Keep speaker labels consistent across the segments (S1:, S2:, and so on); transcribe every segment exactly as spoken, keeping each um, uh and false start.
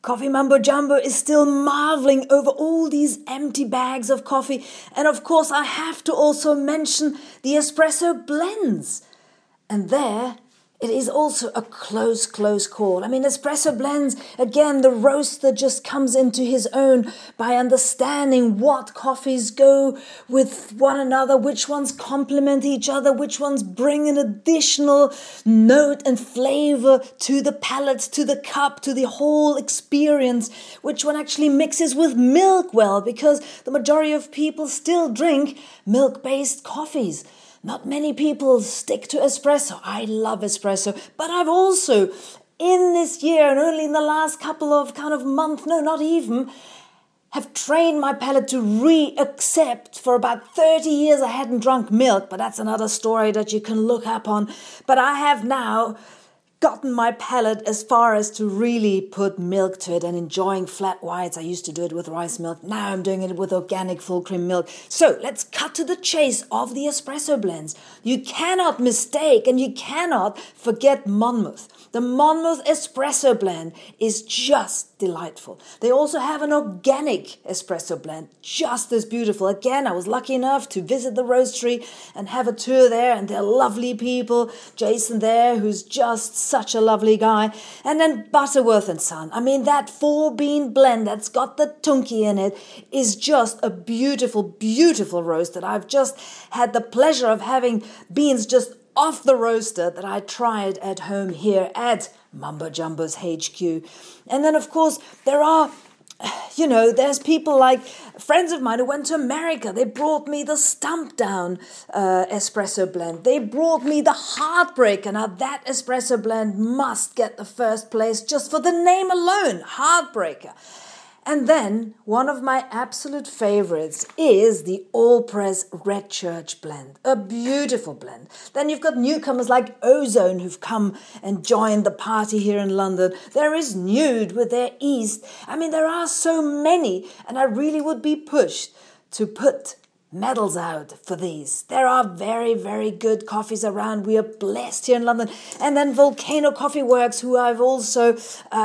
S1: Coffee Mumbo Jumbo is still marveling over all these empty bags of coffee. And of course, I have to also mention the espresso blends. And there, it is also a close, close call. I mean, espresso blends, again, the roaster just comes into his own by understanding what coffees go with one another, which ones complement each other, which ones bring an additional note and flavor to the palate, to the cup, to the whole experience, which one actually mixes with milk well, because the majority of people still drink milk-based coffees. Not many people stick to espresso. I love espresso, but I've also, in this year and only in the last couple of kind of months, no, not even, have trained my palate to re-accept. For about thirty years I hadn't drunk milk, but that's another story that you can look up on. But I have now gotten my palate as far as to really put milk to it and enjoying flat whites. I used to do it with rice milk. Now I'm doing it with organic full cream milk. So let's cut to the chase of the espresso blends. You cannot mistake and you cannot forget Monmouth. The Monmouth espresso blend is just delightful. They also have an organic espresso blend, just as beautiful. Again, I was lucky enough to visit the roastery and have a tour there, and they're lovely people. Jason there, who's just such a lovely guy. And then Butterworth and Son. I mean, that four-bean blend that's got the tunky in it is just a beautiful, beautiful roast that I've just had the pleasure of having beans just off the roaster that I tried at home here at Mumbo Jumbo's H Q. And then, of course, there are, you know, there's people like friends of mine who went to America. They brought me the Stump Down uh, espresso blend. They brought me the Heartbreaker. Now, that espresso blend must get the first place just for the name alone, Heartbreaker. And then one of my absolute favorites is the All-Press Red Church blend, a beautiful blend. Then you've got newcomers like Ozone who've come and joined the party here in London. There is Nude with their East. I mean, there are so many, and I really would be pushed to put medals out for these. There are very, very good coffees around. We are blessed here in London. And then Volcano Coffee Works, who I've also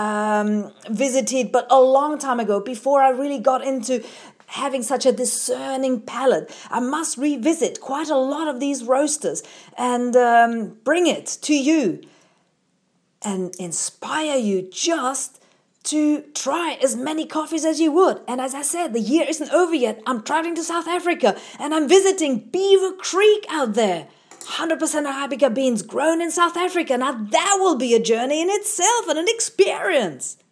S1: um, visited, but a long time ago, before I really got into having such a discerning palate. I must revisit quite a lot of these roasters and um, bring it to you and inspire you just to try as many coffees as you would. And as I said, the year isn't over yet. I'm traveling to South Africa and I'm visiting Beaver Creek out there. one hundred percent Arabica beans grown in South Africa. Now that will be a journey in itself and an experience.